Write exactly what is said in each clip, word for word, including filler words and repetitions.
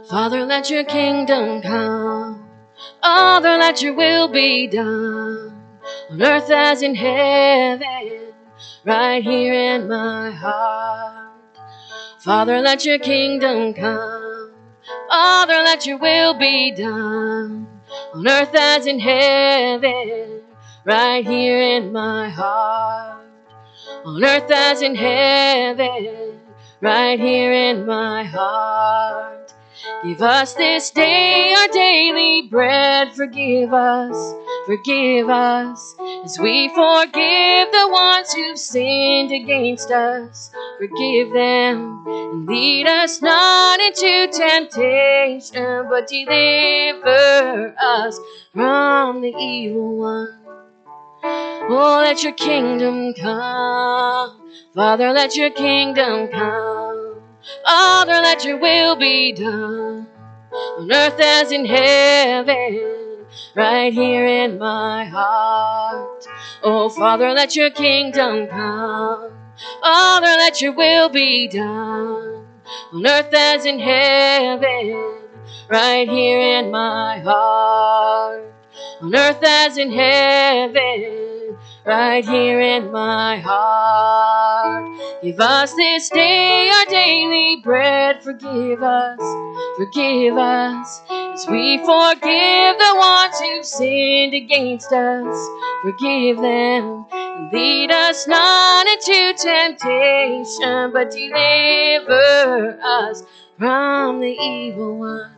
Father, let your kingdom come. Father, let your will be done on earth as in heaven, right here in my heart. Father, let your kingdom come. Father, let your will be done on earth as in heaven, right here in my heart. On earth as in heaven, right here in my heart. Give us this day our daily bread. Forgive us, forgive us, as we forgive the ones who've sinned against us. Forgive them, and lead us not into temptation, but deliver us from the evil one. Oh, let your kingdom come. Father, let your kingdom come. Father, let your will be done on earth as in heaven, right here in my heart. Oh, Father, let your kingdom come. Father, let your will be done on earth as in heaven, right here in my heart. On earth as in heaven, right here in my heart. Give us this day our daily bread. Forgive us, forgive us, as we forgive the ones who've sinned against us. Forgive them, and lead us not into temptation, but deliver us from the evil one.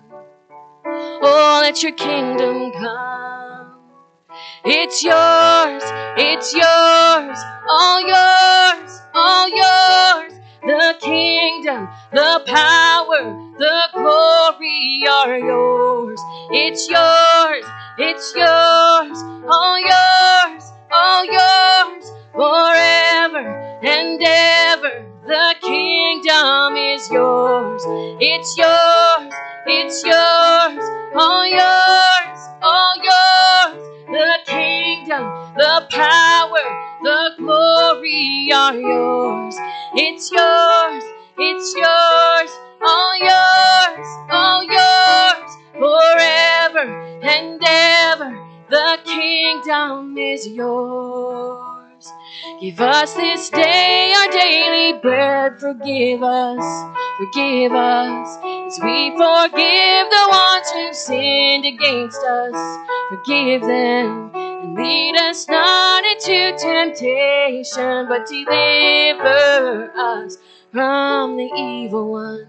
Oh, let your kingdom come. It's yours, it's yours, all yours, all yours. The kingdom, the power, the glory are yours. It's yours, it's yours, all yours, all yours. Forever and ever, the kingdom is yours. It's yours, it's yours, all yours, all yours. The kingdom, the power, the glory are yours. It's yours, it's yours, all yours, all yours. Forever and ever, the kingdom is yours. Give us this day our daily bread. Forgive us, forgive us, as we forgive the ones who've sinned against us. Forgive them, and lead us not into temptation, but deliver us from the evil one.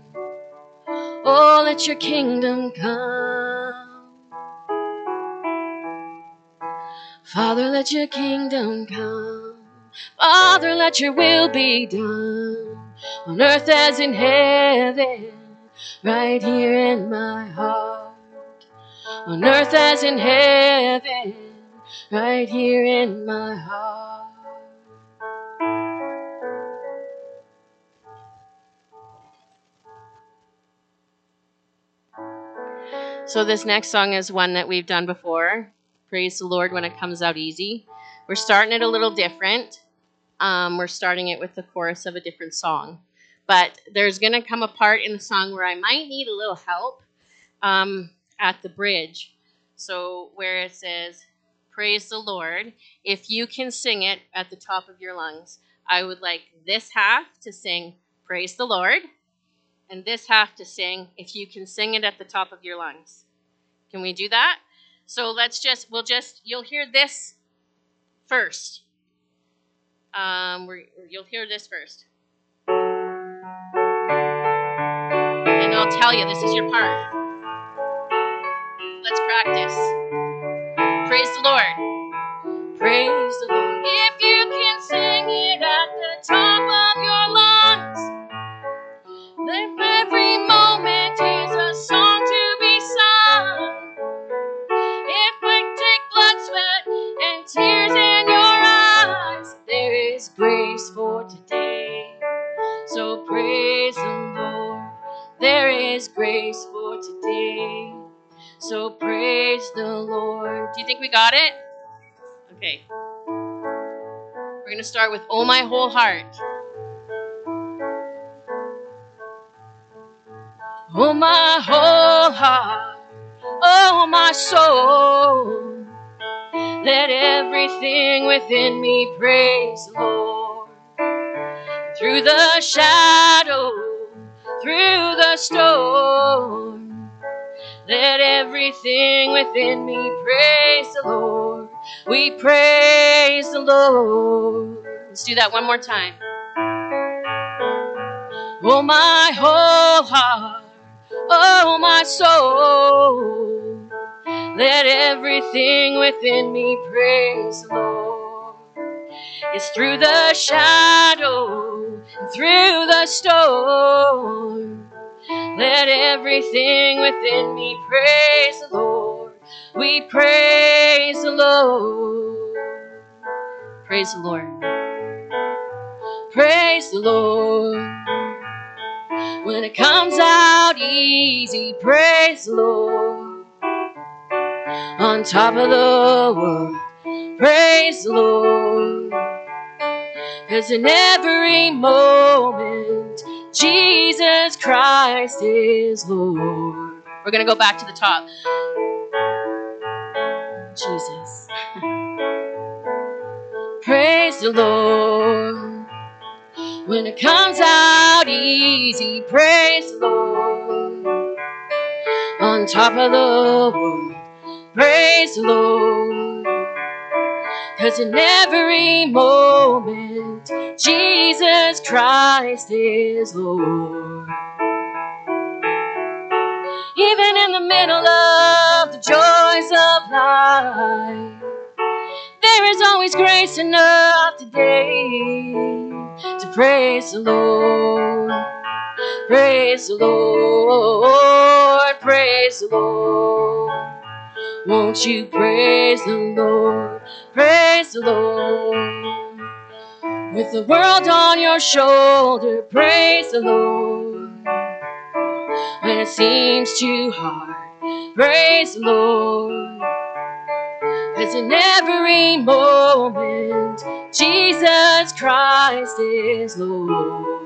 Oh, let your kingdom come. Father, let your kingdom come. Father, let your will be done on earth as in heaven, right here in my heart. On earth as in heaven, right here in my heart. So this next song is one that we've done before. Praise the Lord when it comes out easy. We're starting it a little different. Um, we're starting it with the chorus of a different song. But there's going to come a part in the song where I might need a little help um, at the bridge. So where it says, praise the Lord, if you can sing it at the top of your lungs, I would like this half to sing, praise the Lord, and this half to sing, if you can sing it at the top of your lungs. Can we do that? So let's just, we'll just, you'll hear this first. Um, we're, you'll hear this first. And I'll tell you, this is your part. Let's practice. Praise the Lord. Praise the Lord. If you can sing it at the top of your lungs, then every moment is a song to be sung. If we take blood, sweat, and tears in your eyes, there is grace for today. So praise the Lord. There is grace for today. So praise the Lord. Do you think we got it? Okay. We're going to start with Oh My Whole Heart. Oh my whole whole heart, oh my soul, let everything within me praise the Lord. Through the shadow, through the storm, let everything within me praise the Lord. We praise the Lord. Let's do that one more time. Oh, my whole heart, oh, my soul, let everything within me praise the Lord. It's through the shadow, through the storm, let everything within me praise the Lord. We praise the Lord. Praise the Lord. Praise the Lord. When it comes out easy, praise the Lord. On top of the world, praise the Lord. 'Cause in every moment, Jesus Christ is Lord. We're going to go back to the top. Jesus. Praise the Lord. When it comes out easy, praise the Lord. On top of the world, praise the Lord. 'Cause in every moment, Jesus Christ is Lord. Even in the middle of the joys of life, there is always grace enough today to praise the Lord. Praise the Lord. Praise the Lord. Won't you praise the Lord? Praise the Lord. With the world on your shoulder, praise the Lord. When it seems too hard, praise the Lord. 'Cause in every moment, Jesus Christ is Lord.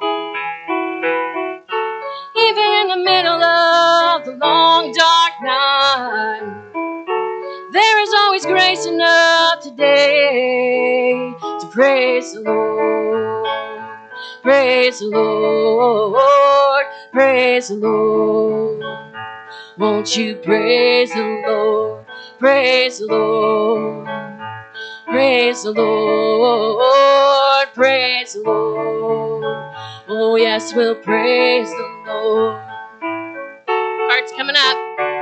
Even in the middle of the long dark night, there is always grace enough today to praise the Lord. Praise the Lord. Praise the Lord. Won't you praise the Lord? Praise the Lord. Praise the Lord. Praise the Lord. Oh yes, we'll praise the Lord. Hearts coming up.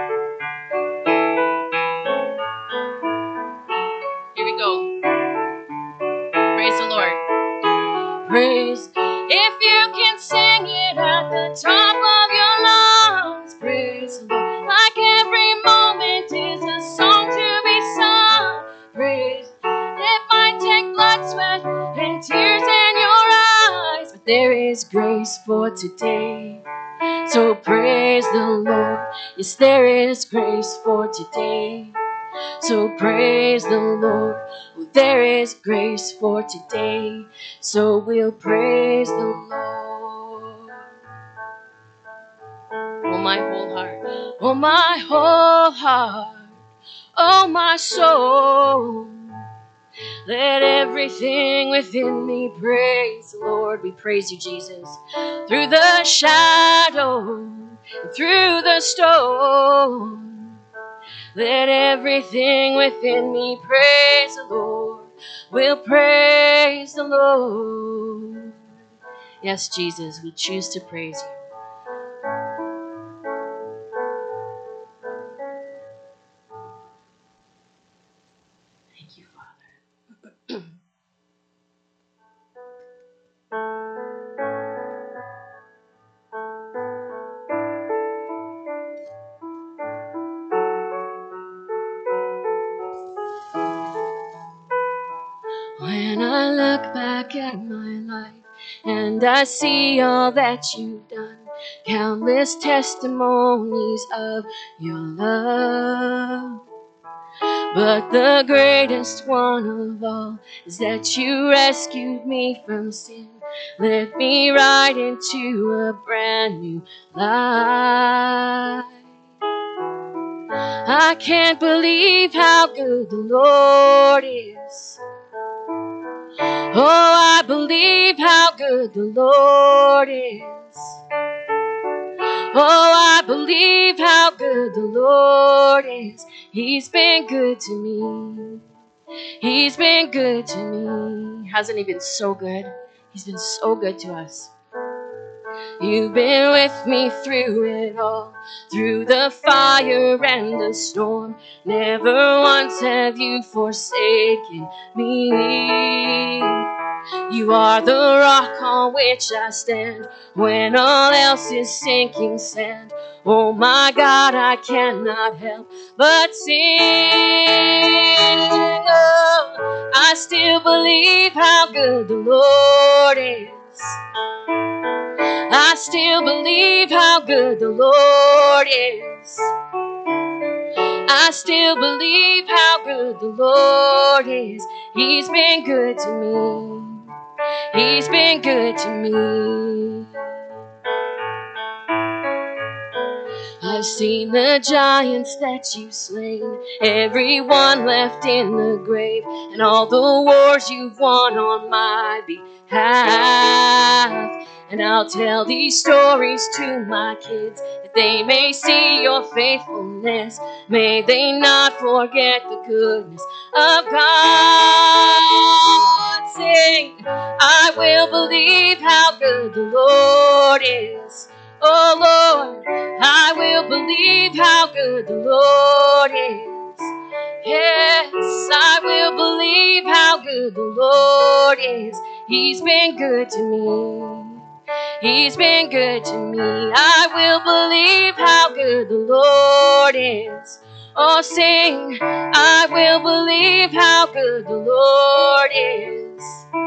Here we go. Praise the Lord. Praise. If you can sing it at the top of your lungs, praise the Lord. Like every moment is a song to be sung. Praise. It might take blood, sweat, and tears in your eyes, but there is grace for today. So praise the Lord. Yes, there is grace for today. So praise the Lord. Oh, there is grace for today. So we'll praise the Lord. Oh, my whole heart. Oh, my whole heart. Oh, my soul. Let everything within me praise the Lord. We praise you, Jesus. Through the shadow, through the storm, let everything within me praise the Lord. We'll praise the Lord. Yes, Jesus, we choose to praise you. Thank you, Father. When I look back at my life and I see all that you've done, countless testimonies of your love. But the greatest one of all is that you rescued me from sin, led me right into a brand new life. I can't believe how good the Lord is. Oh, I believe how good the Lord is. Oh, I believe how good the Lord is. He's been good to me. He's been good to me. Hasn't he been so good? He's been so good to us. You've been with me through it all, through the fire and the storm. Never once have you forsaken me. You are the rock on which I stand when all else is sinking sand. Oh my God, I cannot help but sing. Oh, I still believe how good the Lord is. I still believe how good the Lord is. I still believe how good the Lord is. He's been good to me. He's been good to me. I've seen the giants that you've slain, everyone left in the grave, and all the wars you've won on my behalf. And I'll tell these stories to my kids, that they may see your faithfulness. May they not forget the goodness of God. Sing, I will believe how good the Lord is. Oh Lord, I will believe how good the Lord is. Yes, I will believe how good the Lord is. He's been good to me. He's been good to me. I will believe how good the Lord is. Oh, sing, I will believe how good the Lord is.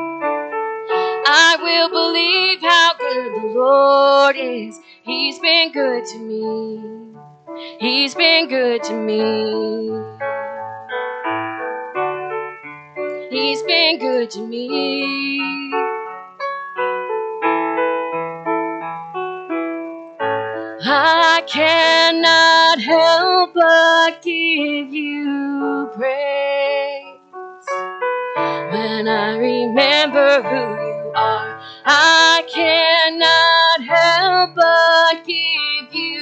I will believe how good the Lord is. He's been good to me. He's been good to me. He's been good to me. I cannot help but give you praise. When I remember who you are, I cannot help but give you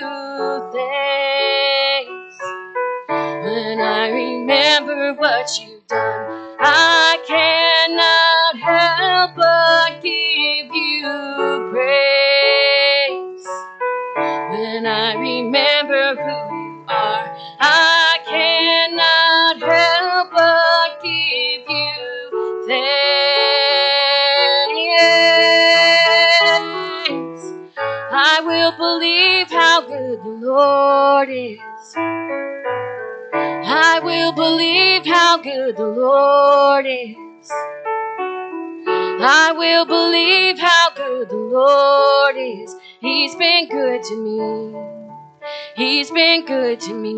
thanks. When I remember what you've done, I cannot help but give you praise. When I remember who you are, I cannot help but give you thanks. I will believe how good the Lord is. I will believe how good the Lord is. I will believe how good the Lord is. He's been good to me. He's been good to me.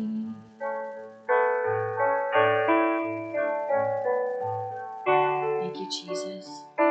Thank you, Jesus.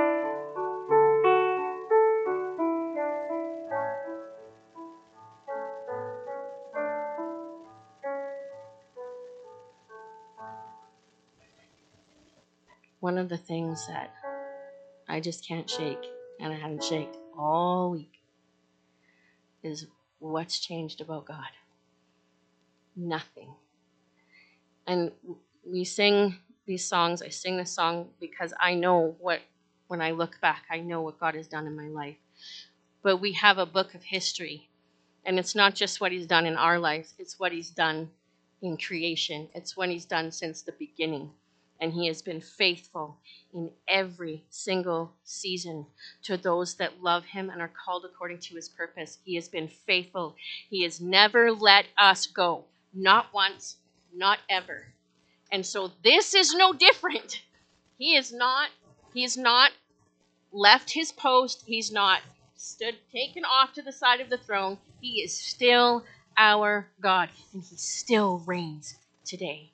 One of the things that I just can't shake, and I haven't shaked all week, is what's changed about God. Nothing. And we sing these songs. I sing this song because I know what, when I look back, I know what God has done in my life. But we have a book of history. And it's not just what he's done in our lives. It's what he's done in creation. It's what he's done since the beginning. And he has been faithful in every single season to those that love him and are called according to his purpose. He has been faithful. He has never let us go. Not once, not ever. And so this is no different. He is not, he has not left his post. He's not stood, taken off to the side of the throne. He is still our God, and he still reigns today.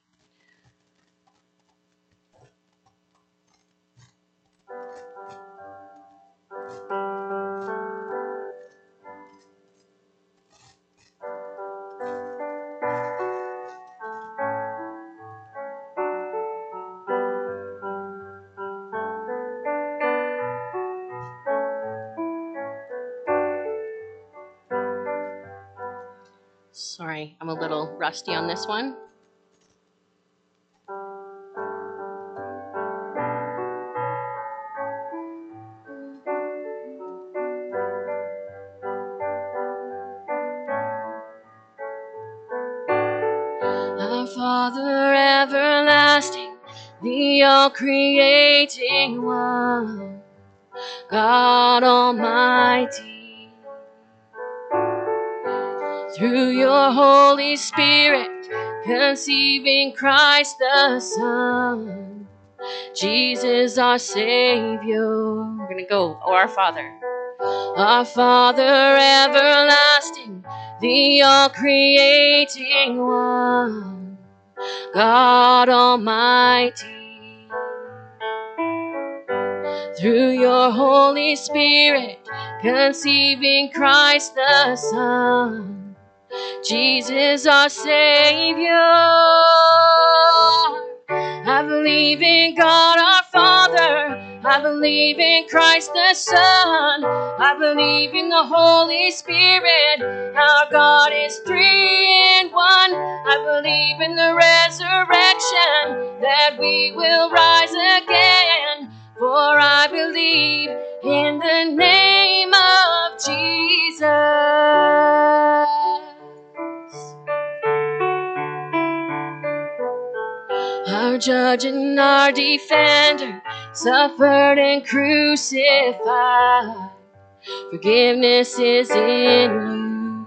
Sorry, I'm a little rusty on this one. Our Father everlasting, the all-creating one, God Almighty, through your Holy Spirit, conceiving Christ the Son, Jesus our Savior. We're going to go, oh, our Father. Our Father everlasting, the all-creating one, God Almighty, through your Holy Spirit, conceiving Christ the Son, Jesus our Savior. I believe in God our Father, I believe in Christ the Son, I believe in the Holy Spirit, our God is three in one. I believe in the resurrection, that we will rise again, for I believe in the name of Jesus. Our judge and our defender, suffered and crucified. Forgiveness is in you.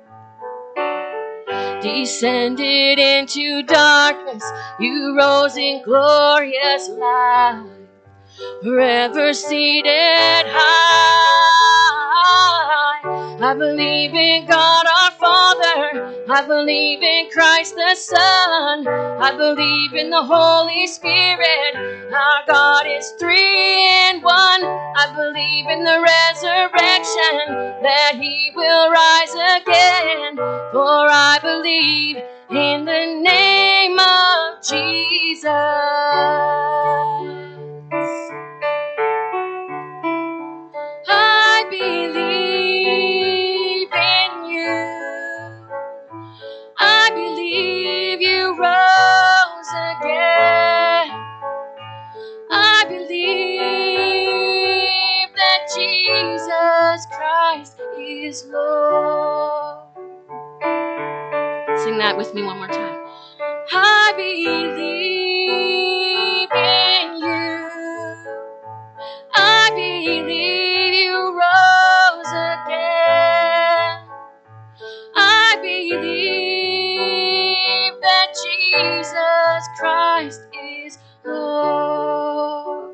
Descended into darkness, you rose in glorious light, forever seated high. I believe in God our Father, I believe in Christ the Son, I believe in the Holy Spirit, our God is three in one. I believe in the resurrection, that He will rise again, for I believe in the name of Jesus. I believe in you. I believe you rose again. I believe that Jesus Christ is Lord. Sing that with me one more time. I believe in you. I believe you rose again. I believe that Jesus Christ is Lord.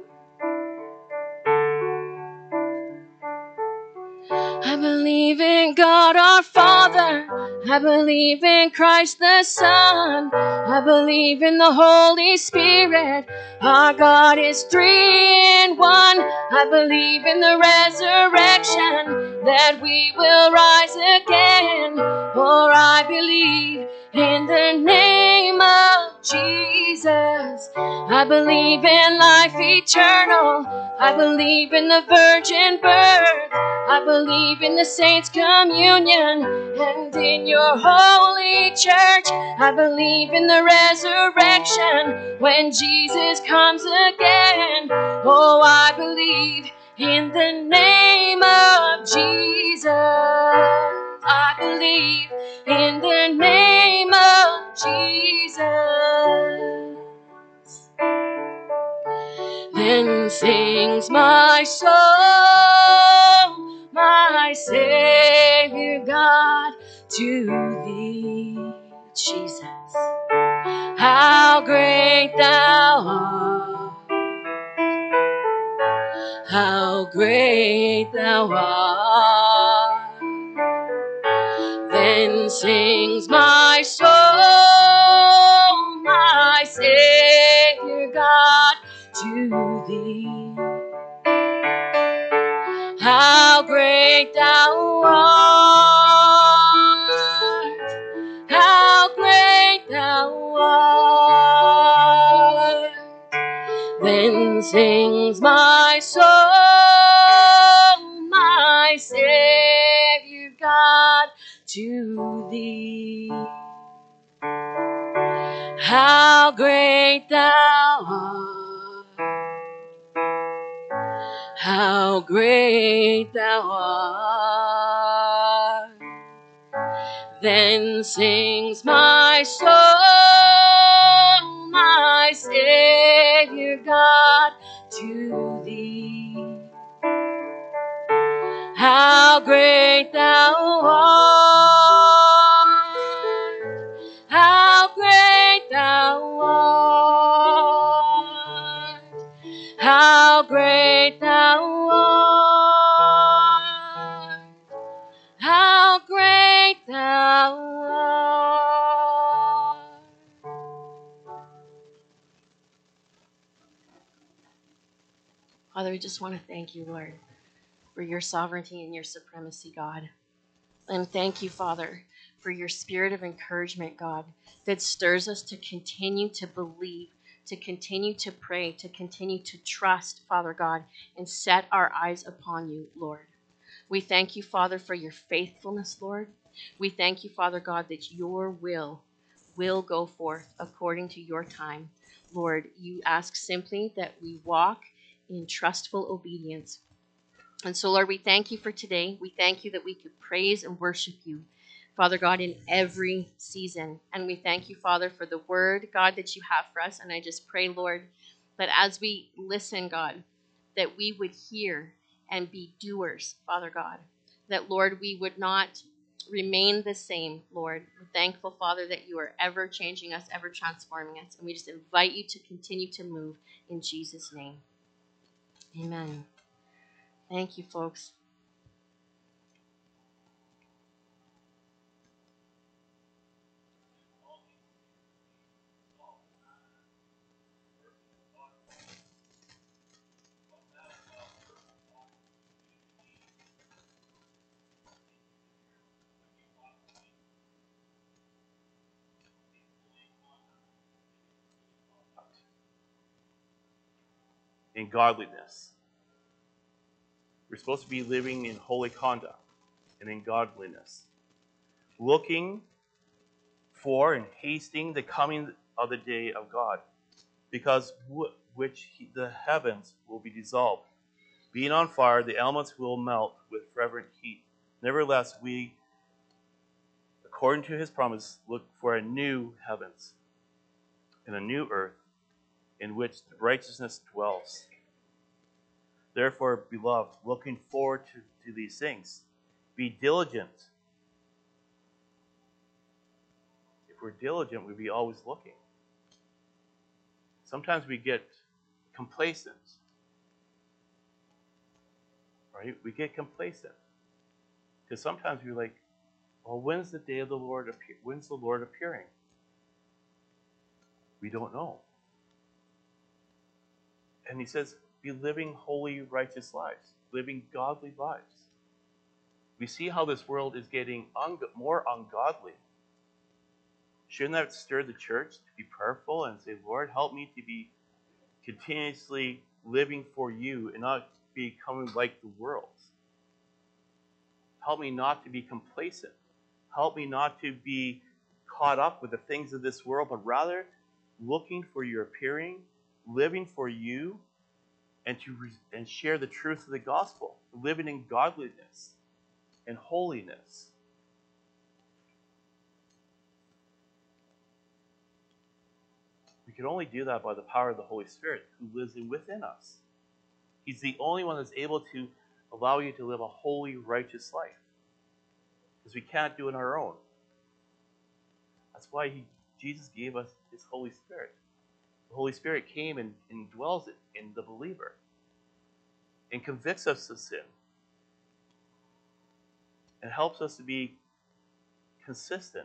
I believe in God our Father, I believe in Christ the Son, I believe in the Holy Spirit, our God is three in one. I believe in the resurrection, that we will rise again, for I believe in the name of Jesus. I believe in life eternal, I believe in the virgin birth, I believe in the saints' communion, and in your holy church. I believe in the resurrection, when Jesus comes again. Oh, I believe in the name of Jesus. I believe in the name of Jesus. Then sings my soul, my Savior God, to thee, Jesus. How great thou art, how great thou art. Then sings my soul, my Savior God, to thee. How great thou art, how great thou art. Then sings my soul, my Savior God, to thee. How great thou art, how great thou art. Then sings my soul, my Savior God, to thee. How great thou art, how great thou art, how great thou art, how great thou art. Father, we just want to thank you, Lord, for your sovereignty and your supremacy, God. And thank you, Father, for your spirit of encouragement, God, that stirs us to continue to believe, to continue to pray, to continue to trust, Father God, and set our eyes upon you, Lord. We thank you, Father, for your faithfulness, Lord. We thank you, Father God, that your will will go forth according to your time. Lord, you ask simply that we walk in trustful obedience. And so, Lord, we thank you for today. We thank you that we could praise and worship you, Father God, in every season. And we thank you, Father, for the word, God, that you have for us. And I just pray, Lord, that as we listen, God, that we would hear and be doers, Father God. That, Lord, we would not remain the same, Lord. We're thankful, Father, that you are ever changing us, ever transforming us. And we just invite you to continue to move in Jesus' name. Amen. Thank you, folks. In godliness. We're supposed to be living in holy conduct and in godliness, looking for and hasting the coming of the day of God, because w- which he, the heavens will be dissolved. Being on fire, the elements will melt with fervent heat. Nevertheless, we, according to his promise, look for a new heavens and a new earth in which righteousness dwells. Therefore, beloved, looking forward to, to these things, be diligent. If we're diligent, we'll be always looking. Sometimes we get complacent, right? We get complacent because sometimes we're like, well, when's the day of the Lord appear? When's the Lord appearing? We don't know. And he says, be living holy, righteous lives, living godly lives. We see how this world is getting un- more ungodly. Shouldn't that stir the church to be prayerful and say, Lord, help me to be continuously living for you and not becoming like the world? Help me not to be complacent. Help me not to be caught up with the things of this world, but rather looking for your appearing, living for you, and to re- and share the truth of the gospel, living in godliness and holiness. We can only do that by the power of the Holy Spirit who lives in within us. He's the only one that's able to allow you to live a holy, righteous life. Because we can't do it on our own. That's why he, Jesus gave us his Holy Spirit. The Holy Spirit came and, and dwells in the believer and convicts us of sin and helps us to be consistent.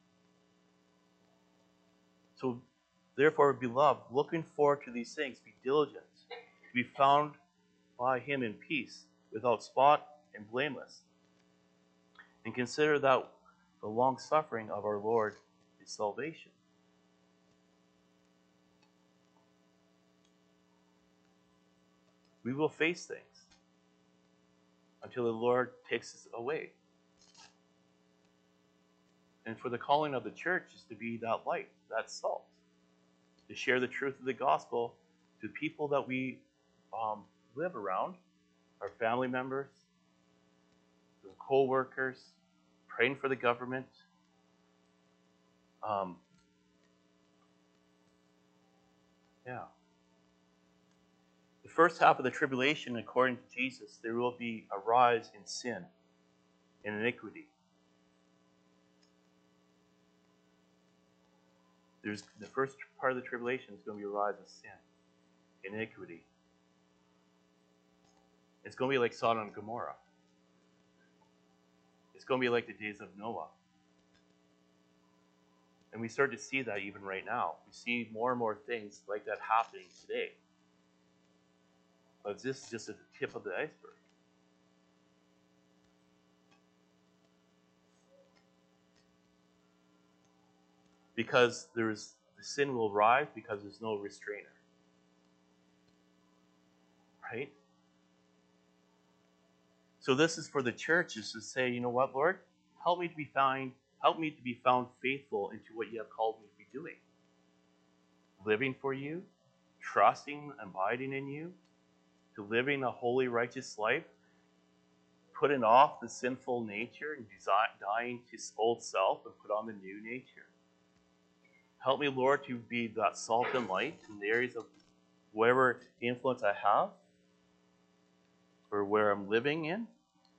So, therefore, beloved, looking forward to these things, be diligent, to be found by him in peace, without spot and blameless. And consider that the long suffering of our Lord is salvation. We will face things until the Lord takes us away. And for the calling of the church is to be that light, that salt, to share the truth of the gospel to people that we um, live around, our family members, the co-workers, praying for the government. Um, yeah. The first half of the tribulation, according to Jesus, there will be a rise in sin and iniquity. There's the first part of the tribulation is going to be a rise of sin, iniquity. It's going to be like Sodom and Gomorrah. It's going to be like the days of Noah. And we start to see that even right now. We see more and more things like that happening today. But this is just at the tip of the iceberg. Because there's the sin will rise because there's no restrainer. Right? So this is for the churches to say, you know what, Lord? Help me to be found, help me to be found faithful into what you have called me to be doing. Living for you, trusting, abiding in you, to living a holy, righteous life, putting off the sinful nature and dying to old self and put on the new nature. Help me, Lord, to be that salt and light in the areas of whatever influence I have or where I'm living in.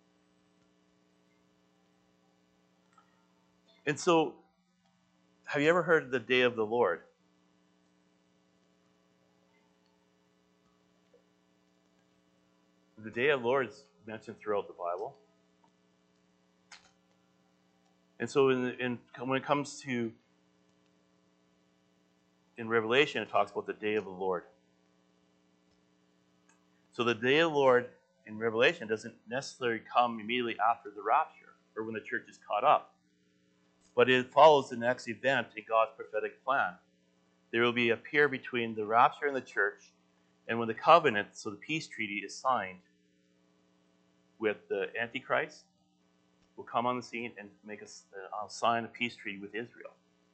And so, have you ever heard of the day of the Lord? The day of the Lord is mentioned throughout the Bible. And so in, in, when it comes to, in Revelation, it talks about the day of the Lord. So the day of the Lord in Revelation doesn't necessarily come immediately after the rapture or when the church is caught up. But it follows the next event in God's prophetic plan. There will be a period between the rapture and the church, and when the covenant, so the peace treaty, is signed with the Antichrist, will come on the scene and make us uh, sign a peace treaty with Israel.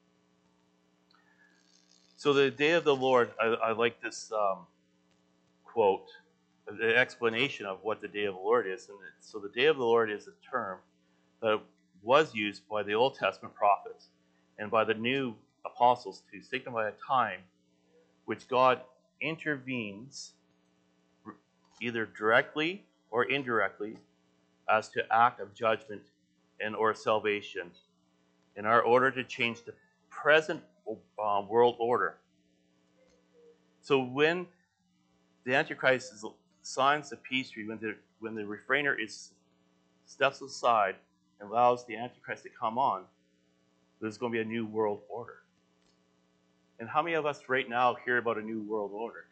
So the day of the Lord, I, I like this um, quote, the explanation of what the day of the Lord is. And it, so the day of the Lord is a term that was used by the Old Testament prophets and by the new apostles to signify a time which God intervenes either directly or indirectly as to act of judgment and or salvation in our order to change the present uh, world order. So when the Antichrist is, signs the peace treaty, when the when the refrainer is steps aside and allows the Antichrist to come on, there's going to be a new world order. And how many of us right now hear about a new world order?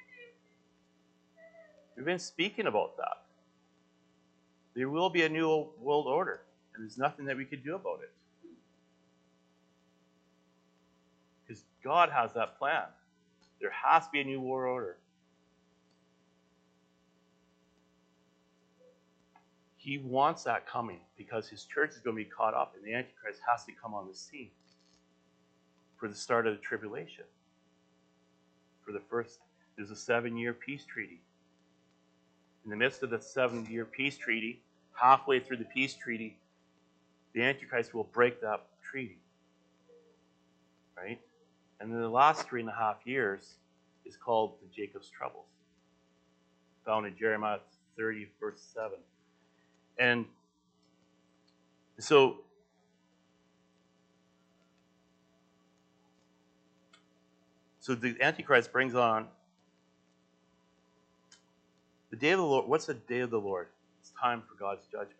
We've been speaking about that. There will be a new world order, and there's nothing that we can do about it. Because God has that plan. There has to be a new world order. He wants that coming because his church is going to be caught up, and the Antichrist has to come on the scene for the start of the tribulation. For the first, there's a seven-year peace treaty. In the midst of the seven-year peace treaty, halfway through the peace treaty, the Antichrist will break that treaty. Right? And then the last three and a half years is called the Jacob's troubles, found in Jeremiah thirty, verse seven. And so, so the Antichrist brings on the day of the Lord. What's the day of the Lord? It's time for God's judgment.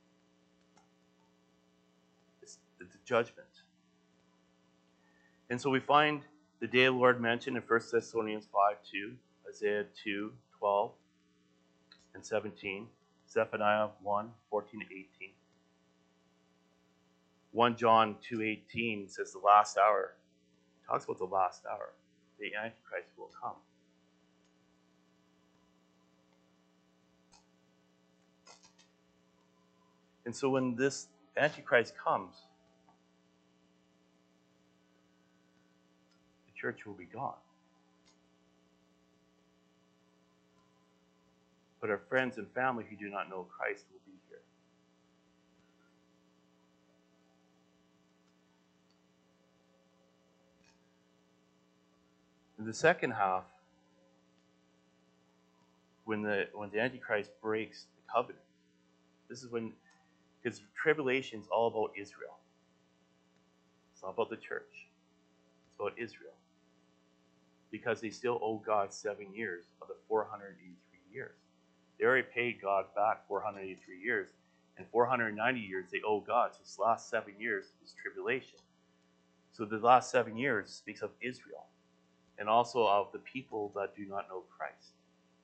It's, it's a judgment. And so we find the day of the Lord mentioned in First Thessalonians five two, Isaiah two twelve and seventeen, Zephaniah one fourteen to eighteen. First John two eighteen says the last hour. It talks about the last hour. The Antichrist will come. And so when this Antichrist comes, church will be gone. But our friends and family who do not know Christ will be here. In the second half, when the when the Antichrist breaks the covenant, this is when, because tribulation is all about Israel. It's not about the church. It's about Israel. Because they still owe God seven years of the four hundred eighty-three years. They already paid God back four hundred eighty-three years, and four hundred ninety years they owe God. So this last seven years is tribulation. So the last seven years speaks of Israel, and also of the people that do not know Christ.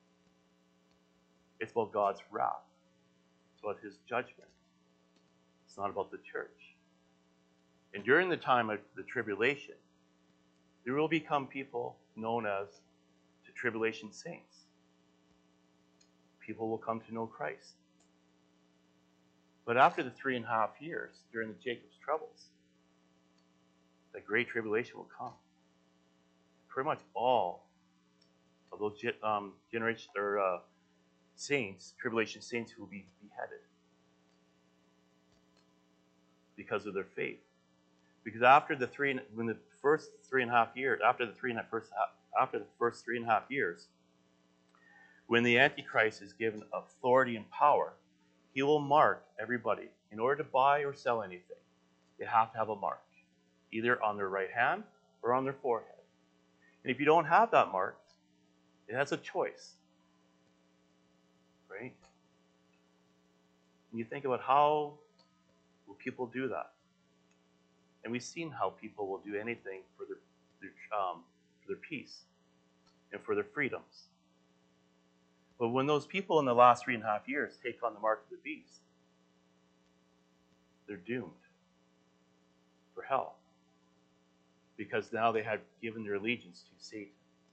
It's about God's wrath. It's about his judgment. It's not about the church. And during the time of the tribulation, there will become people known as the tribulation saints. People will come to know Christ. But after the three and a half years, during the Jacob's troubles, the great tribulation will come. Pretty much all of those um, generation or uh, saints, tribulation saints, will be beheaded because of their faith. Because after the three, when the first three and a half years, after the three and a half, first, after the first three and a half years, when the Antichrist is given authority and power, he will mark everybody. In order to buy or sell anything, they have to have a mark, either on their right hand or on their forehead. And if you don't have that mark, it has a choice, right? And you think about how will people do that? And we've seen how people will do anything for their, their, um, for their peace and for their freedoms. But when those people in the last three and a half years take on the mark of the beast, they're doomed for hell. Because now they have given their allegiance to Satan.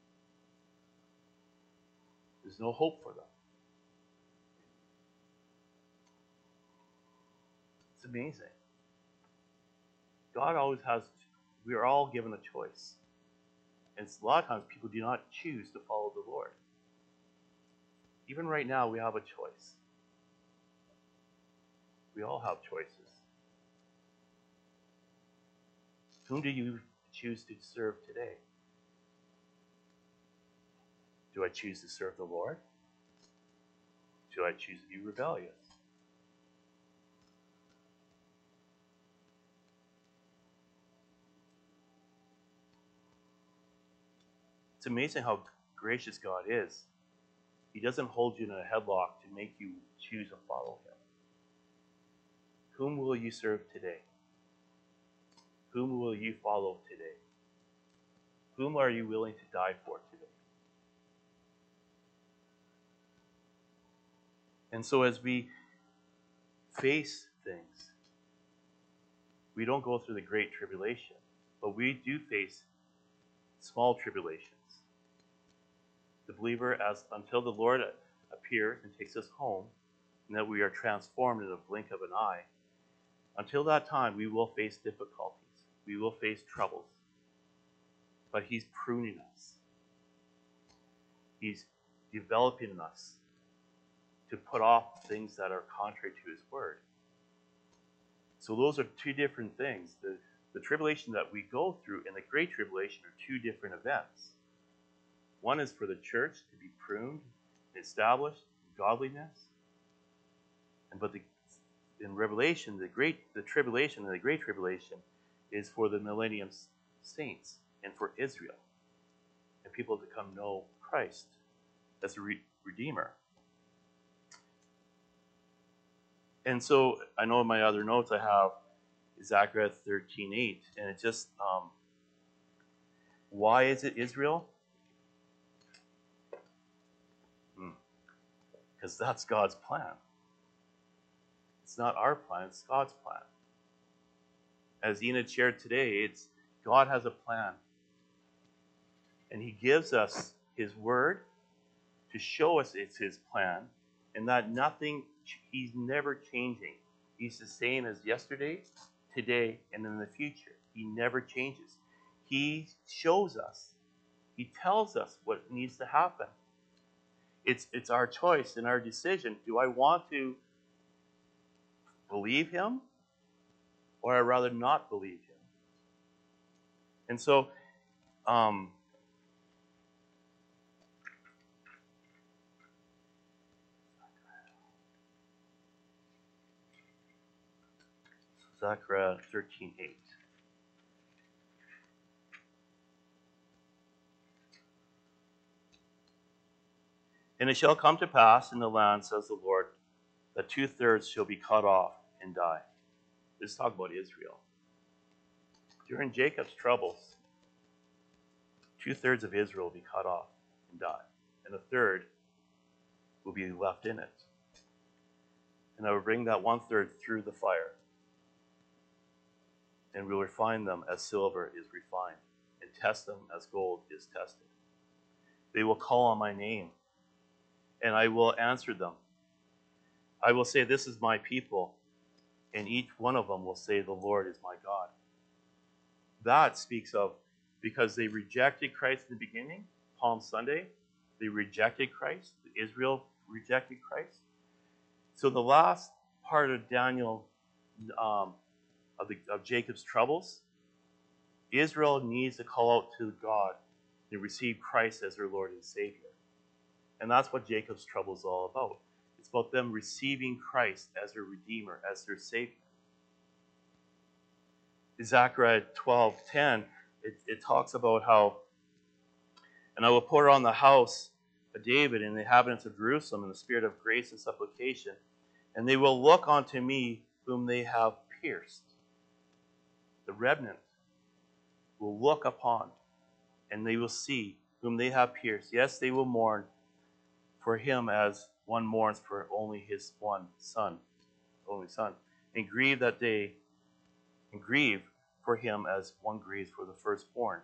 There's no hope for them. It's amazing. God always has, we are all given a choice. And a lot of times people do not choose to follow the Lord. Even right now, we have a choice. We all have choices. Whom do you choose to serve today? Do I choose to serve the Lord? Do I choose to be rebellious? It's amazing how gracious God is. He doesn't hold you in a headlock to make you choose to follow him. Whom will you serve today? Whom will you follow today? Whom are you willing to die for today? And so as we face things, we don't go through the great tribulation, but we do face small tribulations. The believer, as until the Lord appears and takes us home, and that we are transformed in a blink of an eye, until that time we will face difficulties. We will face troubles. But he's pruning us. He's developing us to put off things that are contrary to his word. So those are two different things. The, the tribulation that we go through and the great tribulation are two different events. One is for the church to be pruned and established in godliness. And but the, in Revelation, the great the tribulation and the great tribulation is for the millennium saints and for Israel. And people to come know Christ as a re- Redeemer. And so I know in my other notes I have Zechariah thirteen eight, and it's just, um, why is it Israel? Because hmm. that's God's plan. It's not our plan, it's God's plan. As Enid shared today, it's God has a plan. And he gives us his word to show us it's his plan, and that nothing, he's never changing. He's the same as yesterday, today, and in the future. He never changes. He shows us. He tells us what needs to happen. It's, it's our choice and our decision. Do I want to believe him, or I'd rather not believe him? And so, um, Zechariah thirteen eight. And it shall come to pass in the land, says the Lord, that two-thirds shall be cut off and die. This is talking about Israel. During Jacob's troubles, two-thirds of Israel will be cut off and die, and a third will be left in it. And I will bring that one-third through the fire, and will refine them as silver is refined, and test them as gold is tested. They will call on my name, and I will answer them. I will say, this is my people, and each one of them will say, the Lord is my God. That speaks of, because they rejected Christ in the beginning, Palm Sunday, they rejected Christ, Israel rejected Christ. So the last part of Daniel, um, of, the, of Jacob's troubles, Israel needs to call out to God and receive Christ as their Lord and Savior. And that's what Jacob's trouble is all about. It's about them receiving Christ as their Redeemer, as their Savior. Zechariah twelve ten, it, it talks about how, and I will pour on the house of David and the inhabitants of Jerusalem in the spirit of grace and supplication, and they will look unto me whom they have pierced. The remnant will look upon, and they will see whom they have pierced. Yes, they will mourn for him as one mourns for only his one son, only son, and grieve that day, and grieve for him as one grieves for the firstborn.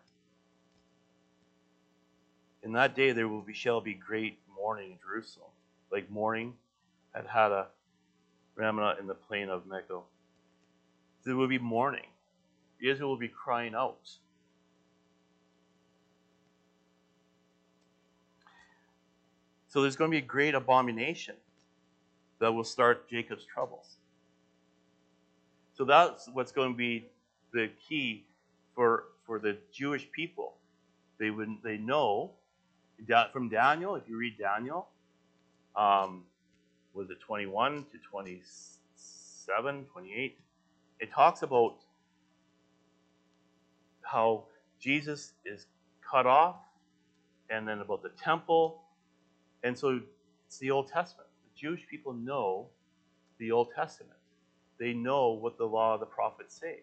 In that day there will be shall be great mourning in Jerusalem, like mourning had had a Ramah in the plain of Megiddo. There will be mourning. Israel will be crying out. So there's going to be a great abomination that will start Jacob's troubles. So that's what's going to be the key for, for the Jewish people. They would they know from Daniel, if you read Daniel, um, was it twenty-one to twenty-seven, twenty-eight? It talks about how Jesus is cut off, and then about the temple. And so it's the Old Testament. The Jewish people know the Old Testament. They know what the law of the prophets say.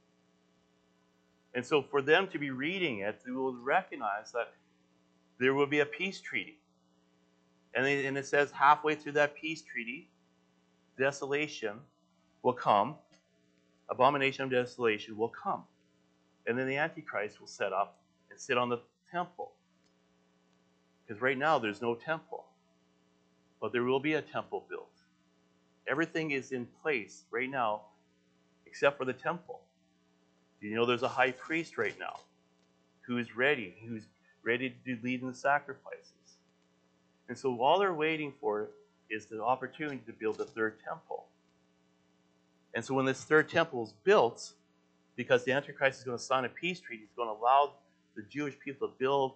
And so for them to be reading it, they will recognize that there will be a peace treaty. And, they, and it says halfway through that peace treaty, desolation will come. Abomination of desolation will come. And then the Antichrist will set up and sit on the temple. Because right now there's no temple. But there will be a temple built. Everything is in place right now except for the temple. You know there's a high priest right now who's ready, who's ready to lead in the sacrifices. And so all they're waiting for is the opportunity to build a third temple. And so when this third temple is built, because the Antichrist is going to sign a peace treaty, he's going to allow the Jewish people to build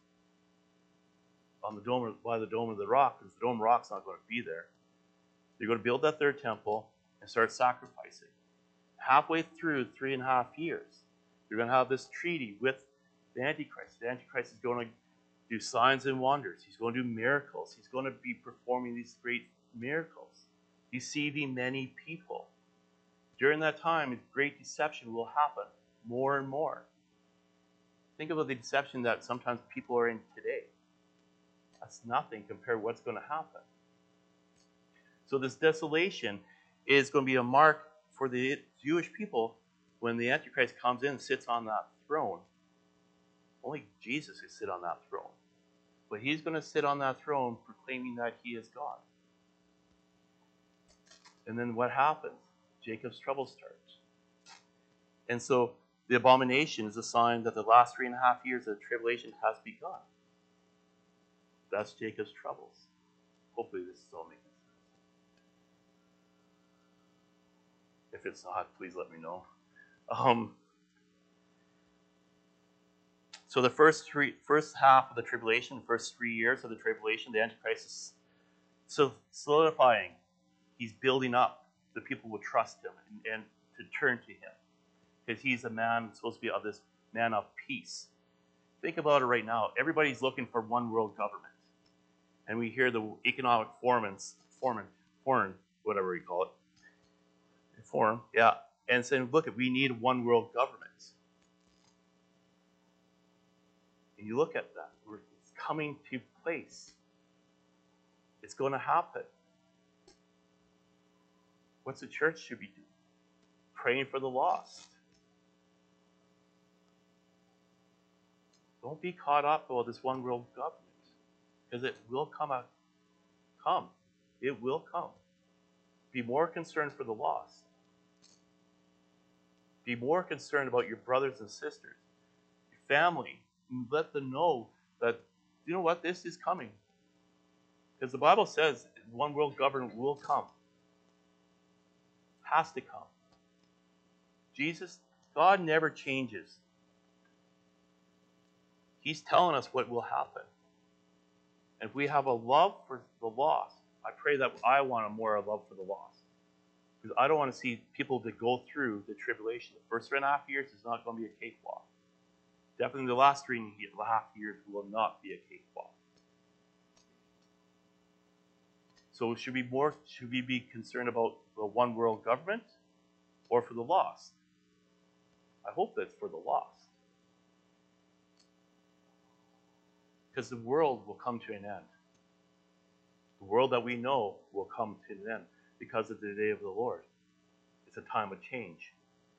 on the dome of, by the Dome of the Rock, because the Dome of the Rock's not going to be there. They're going to build that third temple and start sacrificing. Halfway through three and a half years, they're going to have this treaty with the Antichrist. The Antichrist is going to do signs and wonders. He's going to do miracles. He's going to be performing these great miracles, deceiving many people. During that time, great deception will happen more and more. Think about the deception that sometimes people are in today. That's nothing compared to what's going to happen. So this desolation is going to be a mark for the Jewish people when the Antichrist comes in and sits on that throne. Only Jesus can sit on that throne. But he's going to sit on that throne proclaiming that he is God. And then what happens? Jacob's trouble starts. And so The abomination is a sign that the last three and a half years of the tribulation has begun. That's Jacob's troubles. Hopefully this is all making sense. If it's not, please let me know. Um, so the first three, first half of the tribulation, first three years of the tribulation, the Antichrist is so solidifying. He's building up. The people will trust him and, and to turn to him. Because he's a man supposed to be of this man of peace. Think about it right now. Everybody's looking for one world government. And we hear the economic foremans, foreman, foreign, whatever we call it. Forum, yeah. And saying, look, we need one world government. And you look at that. It's coming to place. It's going to happen. What's the church should be doing? Praying for the lost. Don't be caught up with this one world government. Because it will come out. Come. It will come. Be more concerned for the lost. Be more concerned about your brothers and sisters, your family. And let them know that, you know what, this is coming. Because the Bible says one world government will come. Has to come. Jesus, God never changes. He's telling us what will happen. And if we have a love for the lost, I pray that I want a more love for the lost. Because I don't want to see people that go through the tribulation. The first three and a half years is not going to be a cakewalk. Definitely the last three and a half years will not be a cakewalk. So should we more should we be concerned about the one world government or for the lost? I hope that's for the lost. Because the world will come to an end. The world that we know will come to an end because of the day of the Lord. It's a time of change.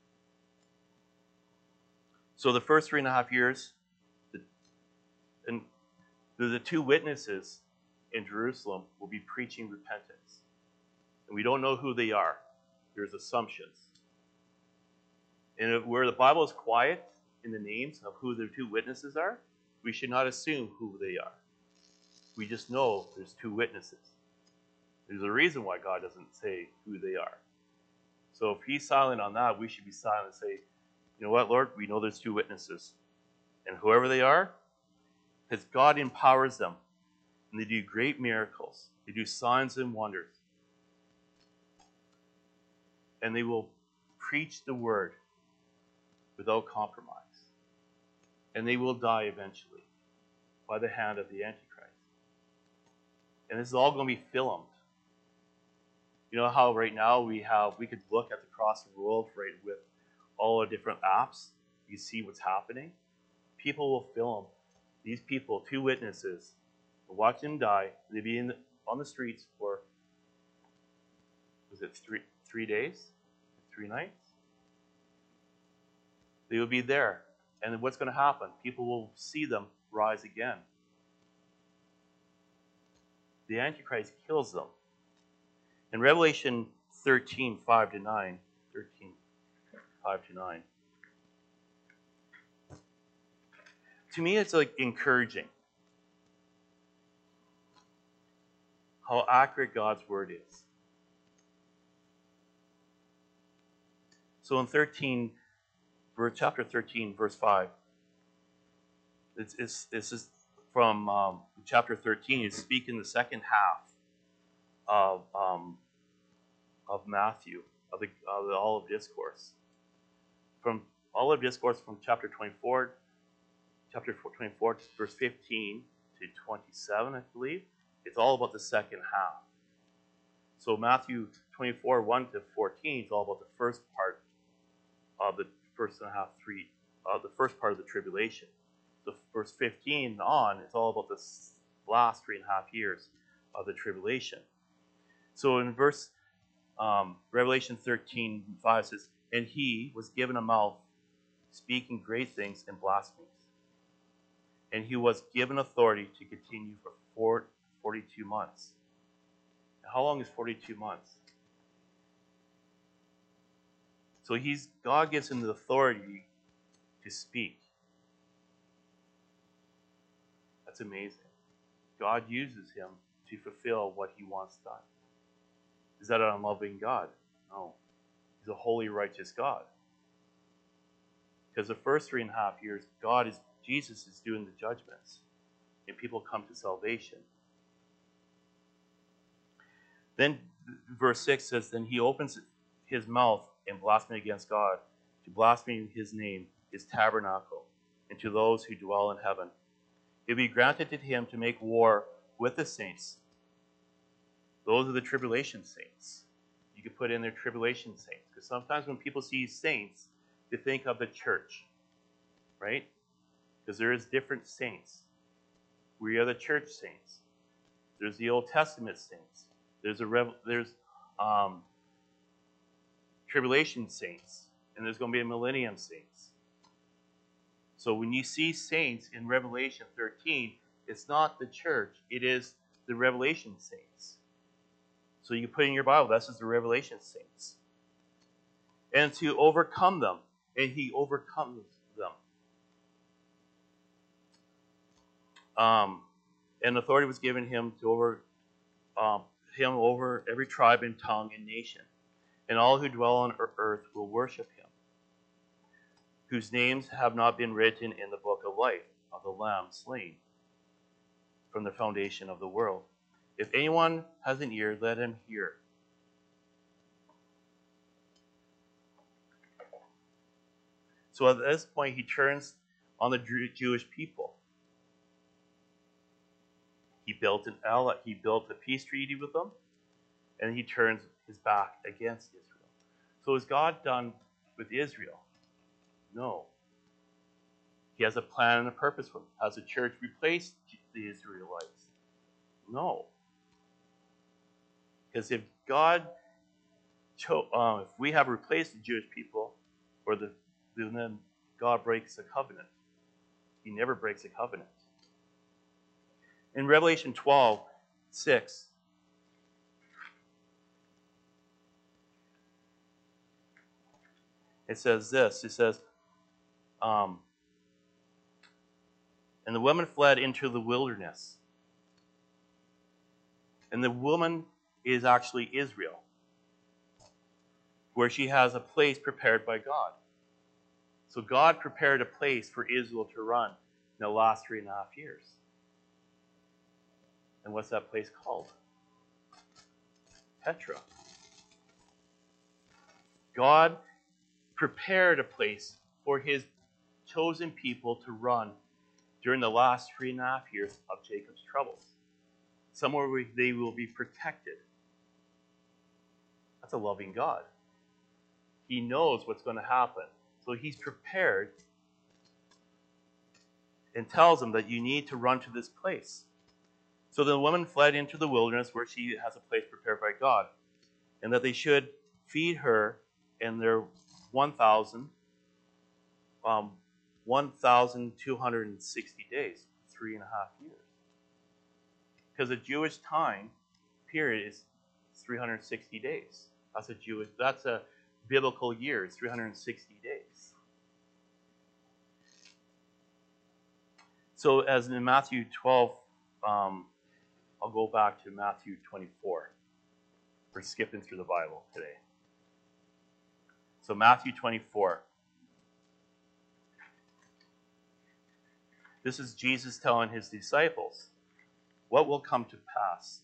So the first three and a half years, the, and the, the two witnesses in Jerusalem will be preaching repentance. And we don't know who they are. There's assumptions. And if, where the Bible is quiet in the names of who the two witnesses are, we should not assume who they are. We just know there's two witnesses. There's a reason why God doesn't say who they are. So if he's silent on that, we should be silent and say, you know what, Lord, we know there's two witnesses. And whoever they are, because God empowers them. And they do great miracles. They do signs and wonders. And they will preach the word without compromise. And they will die eventually by the hand of the Antichrist. And this is all going to be filmed. You know how right now we have, we could look at the cross of the world right with all the different apps. You see what's happening. People will film these people, two witnesses, watch them die. They'll be in the, on the streets for, was it three, three days? Three nights? They will be there. And then what's going to happen? People will see them rise again. The Antichrist kills them. In Revelation thirteen, five to nine, thirteen, five to nine, to me it's like encouraging how accurate God's word is. So in thirteen, chapter thirteen, verse five, it's, it's, this is from um, chapter thirteen. It's speaking the second half of um, of Matthew, of the, of the Olive Discourse. From Olive Discourse from chapter twenty-four, chapter twenty-four, verse fifteen to twenty-seven, I believe. It's all about the second half. So Matthew twenty-four, one to fourteen is all about the first part of the first and a half, three, uh, the first part of the tribulation. So verse fifteen on, it's all about the last three and a half years of the tribulation. So in verse um, Revelation thirteen, five says, and he was given a mouth speaking great things and blasphemies. And he was given authority to continue for four, forty-two months. Now, how long is forty-two months? So he's God gives him the authority to speak. That's amazing. God uses him to fulfill what he wants done. Is that an unloving God? No. He's a holy, righteous God. Because the first three and a half years, God is, Jesus is doing the judgments, and people come to salvation. Then verse six says, then he opens his mouth in blasphemy against God, to blaspheme his name, his tabernacle, and to those who dwell in heaven. It will be granted to him to make war with the saints. Those are the tribulation saints. You could put in there tribulation saints, because sometimes when people see saints, they think of the church, right? Because there is different saints. We are the church saints. There's the Old Testament saints. There's a rev- there's um, tribulation saints, and there's going to be a millennium saints. So when you see saints in Revelation thirteen, it's not the church; it is the Revelation saints. So you put in your Bible, this is the Revelation saints. And to overcome them. And he overcomes them. Um, and authority was given him to over um, him over every tribe and tongue and nation. And all who dwell on earth will worship him, whose names have not been written in the book of life of the Lamb slain from the foundation of the world. If anyone has an ear, let him hear. So at this point, he turns on the Jewish people. He built an ally, he built a peace treaty with them, and he turns his back against Israel. So is God done with Israel? No. He has a plan and a purpose for them. Has the church replaced the Israelites? No. Because if God, cho- uh, if we have replaced the Jewish people, or the, then God breaks a covenant. He never breaks a covenant. In Revelation twelve, six, it says this. It says, um, and the woman fled into the wilderness. And the woman is actually Israel, where she has a place prepared by God. So God prepared a place for Israel to run in the last three and a half years. And what's that place called? Petra. God prepared a place for his chosen people to run during the last three and a half years of Jacob's troubles. Somewhere where they will be protected. That's a loving God. He knows what's going to happen. So he's prepared and tells them that you need to run to this place. So the woman fled into the wilderness where she has a place prepared by God. And that they should feed her in their one thousand, um, one thousand two hundred sixty days, three and a half years. Because the Jewish time period is three hundred sixty days. That's a Jewish, that's a biblical year. It's three hundred sixty days. So as in Matthew twelve, um, I'll go back to Matthew twenty-four. We're skipping through the Bible today. So Matthew twenty-four. This is Jesus telling his disciples what will come to pass.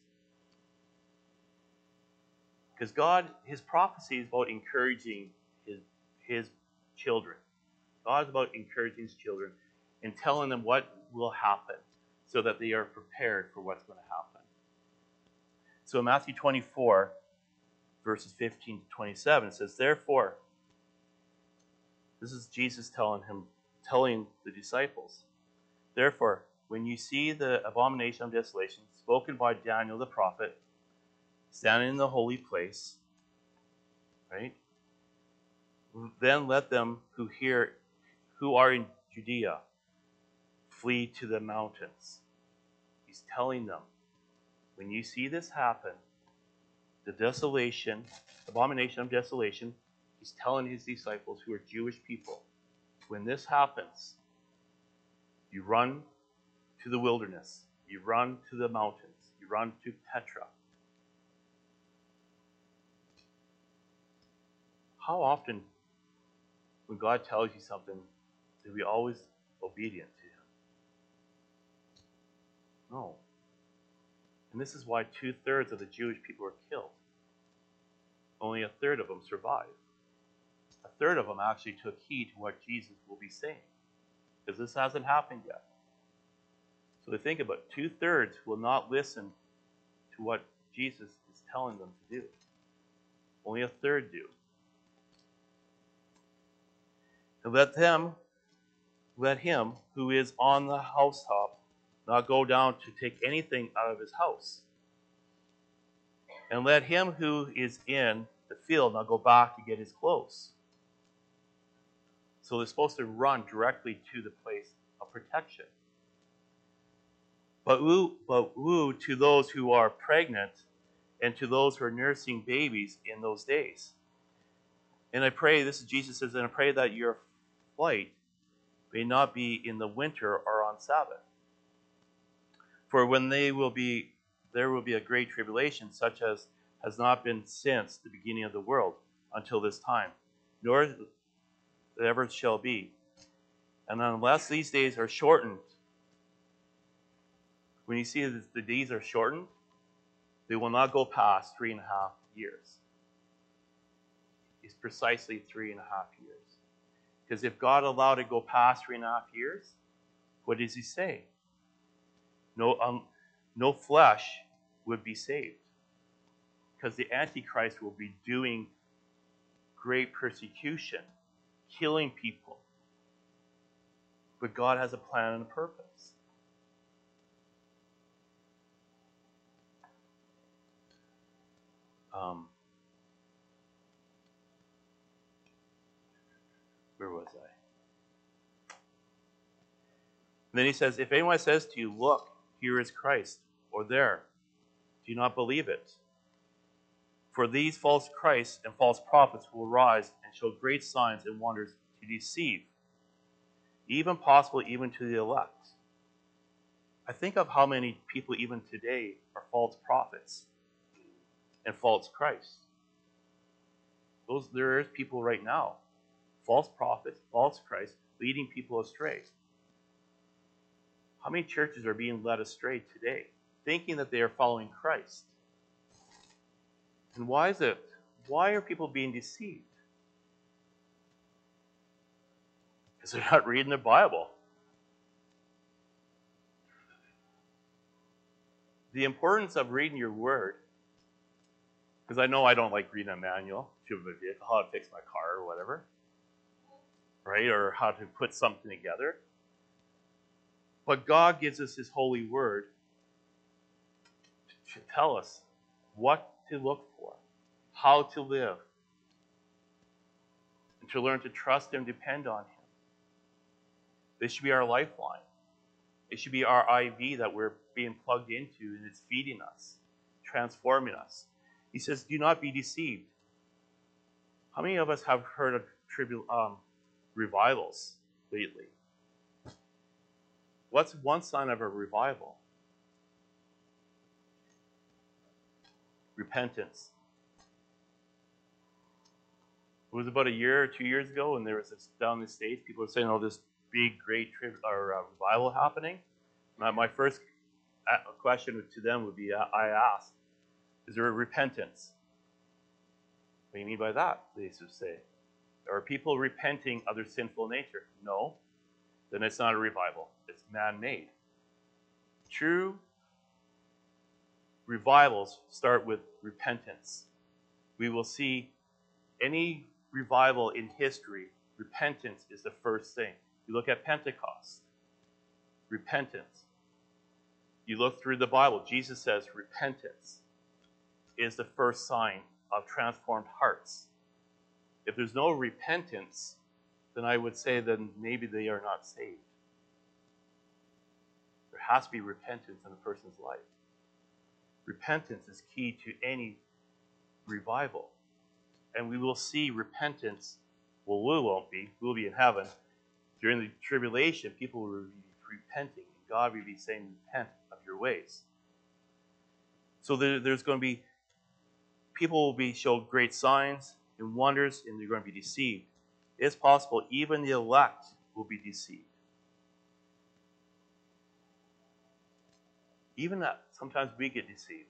Because God, his prophecy is about encouraging his, his children. God is about encouraging his children and telling them what will happen so that they are prepared for what's going to happen. So in Matthew twenty-four, verses fifteen to twenty-seven, it says, therefore, this is Jesus telling him, telling the disciples, therefore, when you see the abomination of desolation spoken by Daniel the prophet, standing in the holy place, right? Then let them who hear, who are in Judea, flee to the mountains. He's telling them, when you see this happen, the desolation, abomination of desolation, he's telling his disciples who are Jewish people, when this happens, you run to the wilderness. You run to the mountains. You run to Petra. How often, when God tells you something, are we always obedient to him? No. And this is why two-thirds of the Jewish people were killed. Only a third of them survived. A third of them actually took heed to what Jesus will be saying, because this hasn't happened yet. So they think about it. Two-thirds will not listen to what Jesus is telling them to do. Only a third do. And let them, let him who is on the housetop not go down to take anything out of his house. And let him who is in the field not go back to get his clothes. So they're supposed to run directly to the place of protection. But woe, but woe to those who are pregnant and to those who are nursing babies in those days. And I pray, this is Jesus says, and I pray that your flight may not be in the winter or on Sabbath. For when they will be, there will be a great tribulation, such as has not been since the beginning of the world until this time, nor ever shall be. And unless these days are shortened, when you see that the days are shortened, they will not go past three and a half years. It's precisely three and a half years. Because if God allowed it to go past three and a half years, what does he say? No, um, no flesh would be saved. Because the Antichrist will be doing great persecution, killing people. But God has a plan and a purpose. Um, where was I? And then he says, if anyone says to you, look, here is Christ, or there, do you not believe it? For these false Christs and false prophets will rise and show great signs and wonders to deceive, even possible even to the elect. I think of how many people even today are false prophets and false Christs. Those, there is people right now, false prophets, false Christs, leading people astray. How many churches are being led astray today, thinking that they are following Christ? And why is it? Why are people being deceived? Because they're not reading the Bible. The importance of reading your word, because I know I don't like reading a manual to a vehicle, how to fix my car or whatever, right? Or how to put something together. But God gives us his holy word to tell us what to look for, how to live, and to learn to trust him, depend on him. This should be our lifeline. It should be our I V that we're being plugged into, and it's feeding us, transforming us. He says, do not be deceived. How many of us have heard of tribu- um, revivals lately? What's one sign of a revival? Repentance. It was about a year or two years ago, and there was this down in the States, people were saying, oh, this big, great tri- or, uh, revival happening. My, my first question to them would be, uh, I asked, is there a repentance? What do you mean by that? They used to say. Are people repenting of their sinful nature? No. Then it's not a revival. It's man-made. True revivals start with repentance. We will see any revival in history, repentance is the first thing. You look at Pentecost, repentance. You look through the Bible, Jesus says repentance is the first sign of transformed hearts. If there's no repentance, then I would say that maybe they are not saved. There has to be repentance in a person's life. Repentance is key to any revival. And we will see repentance, well, we won't be, we'll be in heaven, During the tribulation, people will be repenting, and God will be saying, repent of your ways. So there, there's going to be, people will be showed great signs and wonders, and they're going to be deceived. It's possible even the elect will be deceived. Even that, sometimes we get deceived.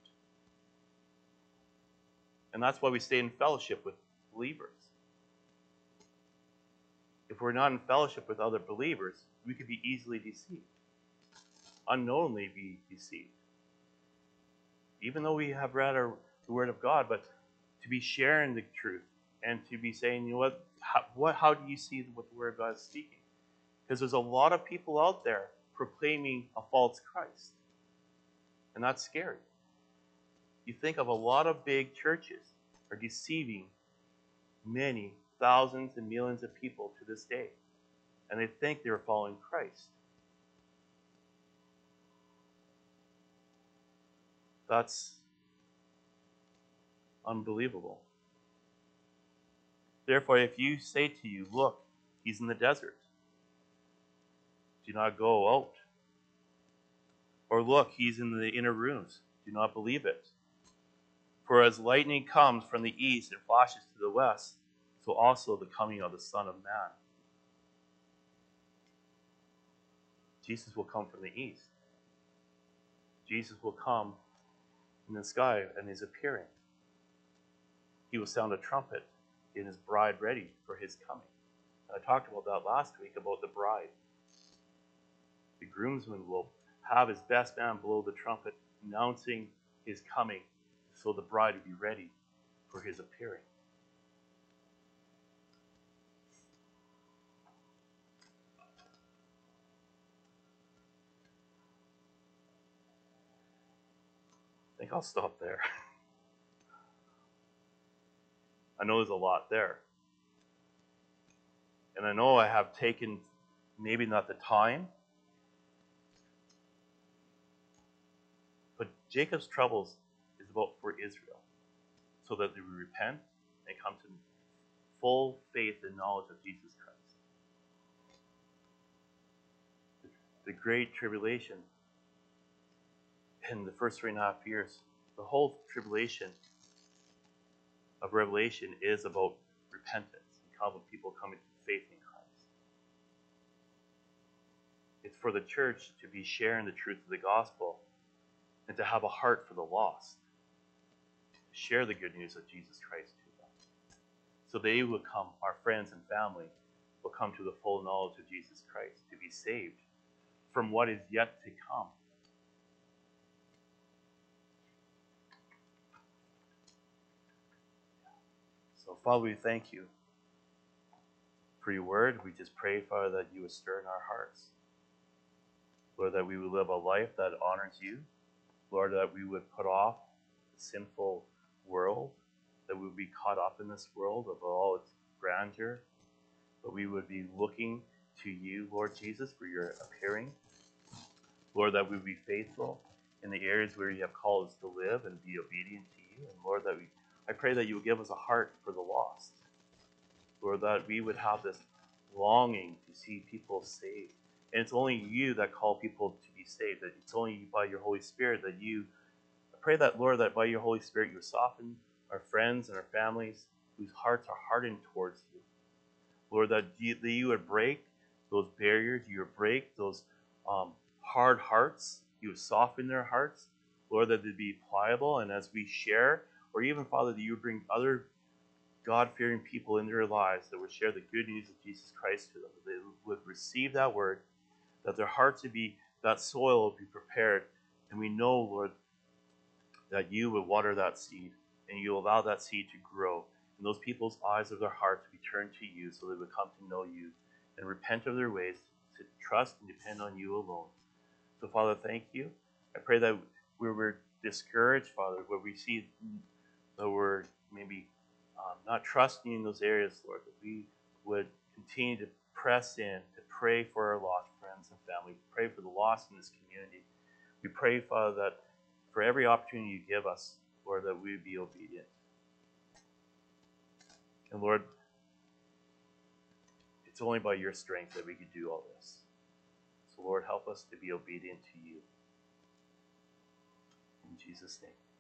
And that's why we stay in fellowship with believers. If we're not in fellowship with other believers, we could be easily deceived. Unknowingly be deceived. Even though we have read our, the Word of God, but to be sharing the truth and to be saying, you know what, how, what, how do you see what the Word of God is speaking? Because there's a lot of people out there proclaiming a false Christ. And that's scary. You think of a lot of big churches are deceiving many thousands and millions of people to this day. And they think they're following Christ. That's unbelievable. Therefore, if you say to you, look, he's in the desert, do not go out. Or look, he's in the inner rooms, do not believe it. For as lightning comes from the east and flashes to the west, so also the coming of the Son of Man. Jesus will come from the east. Jesus will come in the sky and is appearing. He will sound a trumpet in his bride ready for his coming. And I talked about that last week about the bride. The groomsman will have his best man blow the trumpet, announcing his coming, so the bride will be ready for his appearing. I think I'll stop there. I know there's a lot there. And I know I have taken maybe not the time, but Jacob's troubles is about for Israel, so that they will repent and come to full faith and knowledge of Jesus Christ. The great tribulation in the first three and a half years, the whole tribulation of Revelation is about repentance and how people coming to faith in Christ. It's for the church to be sharing the truth of the gospel and to have a heart for the lost. Share the good news of Jesus Christ to them. So they will come, our friends and family, will come to the full knowledge of Jesus Christ, to be saved from what is yet to come. So, Father, we thank you for your word. We just pray, Father, that you would stir in our hearts. Lord, that we would live a life that honors you. Lord, that we would put off the sinful world, that we would be caught up in this world of all its grandeur, but we would be looking to you, Lord Jesus, for your appearing. Lord, that we would be faithful in the areas where you have called us to live and be obedient to you. And Lord, that we I pray that you would give us a heart for the lost. Lord, that we would have this longing to see people saved. And it's only you that call people to be saved. That it's only by your Holy Spirit that you, I pray that, Lord, that by your Holy Spirit you would soften our friends and our families whose hearts are hardened towards you. Lord, that you, that you would break those barriers, you would break those um, hard hearts, you would soften their hearts. Lord, that they'd be pliable, and as we share, or even, Father, that you would bring other God-fearing people into their lives that would share the good news of Jesus Christ to them, that they would receive that word, that their hearts would be, that soil would be prepared. And we know, Lord, that you would water that seed, and you allow that seed to grow. And those people's eyes of their hearts would be turned to you, so they would come to know you and repent of their ways, to trust and depend on you alone. So, Father, thank you. I pray that where we're discouraged, Father, where we see that we're maybe um, not trusting in those areas, Lord, that we would continue to press in, to pray for our lost friends and family, pray for the lost in this community. We pray, Father, that for every opportunity you give us, Lord, that we would be obedient. And Lord, It's only by your strength that we could do all this. So Lord, help us to be obedient to you. In Jesus' name.